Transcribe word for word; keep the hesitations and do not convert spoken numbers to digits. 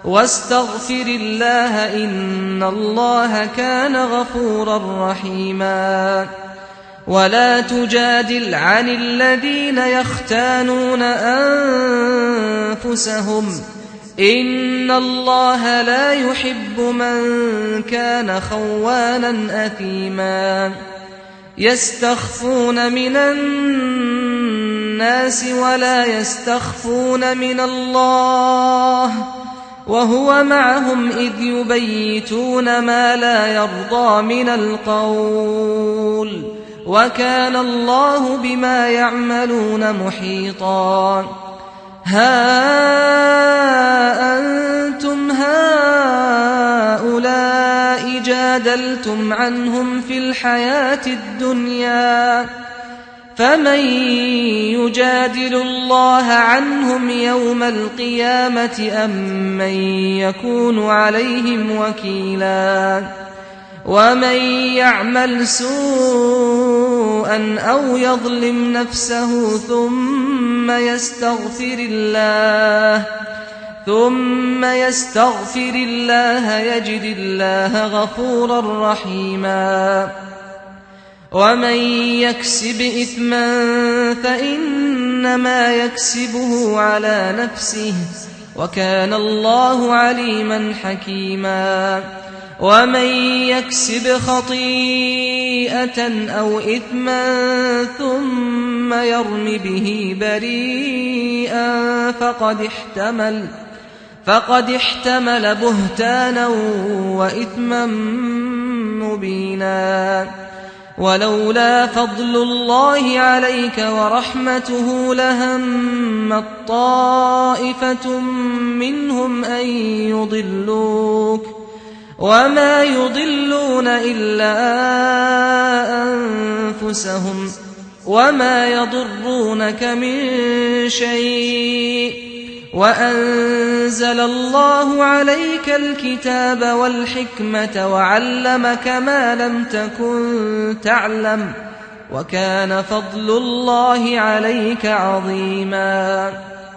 واستغفر الله إن الله كان غفورا رحيما. ولا تجادل عن الذين يختانون أنفسهم إن الله لا يحب من كان خوانا أثيما. يستخفون من الناس ولا يستخفون من الله وهو معهم إذ يبيتون ما لا يرضى من القول وكان الله بما يعملون محيطا. ها أنتم هؤلاء جادلتم عنهم في الحياة الدنيا فمن يجادل الله عنهم يوم القيامة أم من يكون عليهم وكيلا. ومن يعمل سوءا أو يظلم نفسه ثم يستغفر الله ثم يستغفر الله يجد الله غفورا رحيما. ومن يكسب إثما فإنما يكسبه على نفسه وكان الله عليما حكيما. ومن يكسب خطيئة أو إثما ثم يرم به بريئا فقد احتمل فقد احتمل بهتانا وإثما مبينا. ولولا فضل الله عليك ورحمته لهمت طائفة منهم أن يضلوك وما يضلون إلا أنفسهم وما يضرونك من شيء وأنزل الله عليك الكتاب والحكمة وعلمك ما لم تكن تعلم وكان فضل الله عليك عظيما.